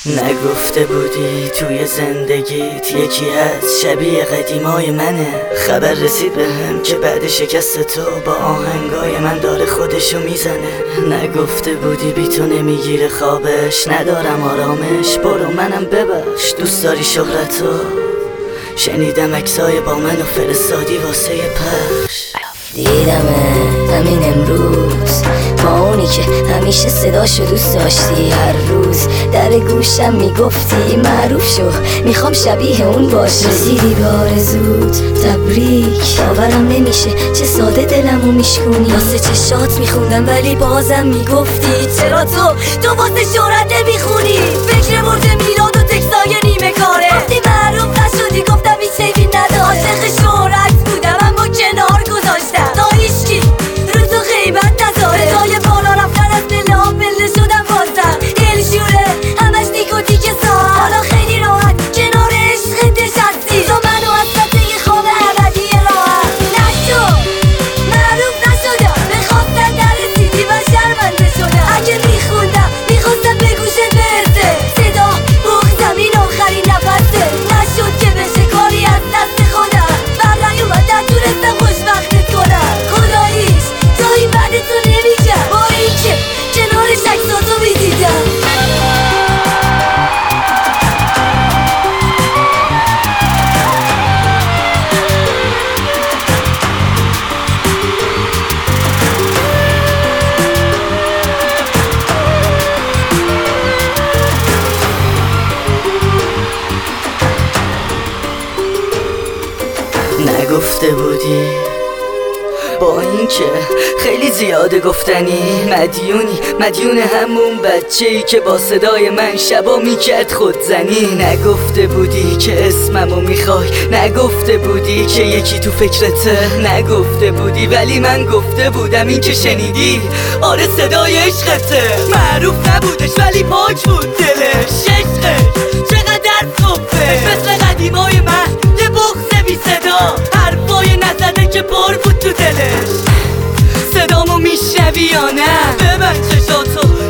نگفته بودی توی زندگیت یکی هست شبیه قدیمای منه. خبر رسید بهم که بعد شکست تو با آهنگای من داره خودشو میزنه. نگفته بودی بی تو نمیگیره خوابش، ندارم آرامش، برو منم ببخش. دوست داری شهرتو؟ شنیدم عکسای با منو فرستادی واسه پخش. دیدمه همین امروز با اونی که همیشه صداشو دوست داشتی، هر روز در گوشم میگفتی معروف شو میخوام شبیه اون باشی. رسیدی به آرزوت تبریک، باورم نمیشه چه ساده دلمو میشکونی. واسه چشات میخوندم ولی بازم میگفتی چرا تو واسه شهرت نمیخونی. فکر برج میلاد و تکسای نیمه کاره، وقتی معروف نشدی گفتم هیچ سیبی نداره. عاشق شهرت بودم اما کنار گذاشتم تا هیچکی رو تو غیبت نذاره. جای بالا رفتن از پله ها پله شدم بازم دلشوره همش نیکوتیک ساعت. حالا خیلی راحت کنار عشق نشستی تو منو از سطح خواب ابدی راحت. نشو معروف نشدم بخواستن نرسیدی و شرمنده شدم. اگه میخوندم میخواستم به گوشت برسه صدا بوخ زمین آخرین نفسه. نشد که بشه کاری از دست خودم برای اومدن تونستم خوشبختت کنم. خداییش تا این بعد تو نمیگم با این که کنارش عکساتو میدیدم. نگفته بودی با اینکه خیلی زیاده گفتنی مدیون همون بچه‌ای که با صدای من شبا میکرد خودزنی. نگفته بودی که اسممو میخوای، نگفته بودی که یکی تو فکرته، نگفته بودی ولی من گفته بودم. این که شنیدی آره صدای عشقته. معروف نبودش ولی پاک بود دلش، عشقش چقدر صفه مثل قدیمای من یه بغض بی صدا. حرفای نزده که پر بود تو دلش. صدامو میشنوی یا نه؟ ببند چشاتو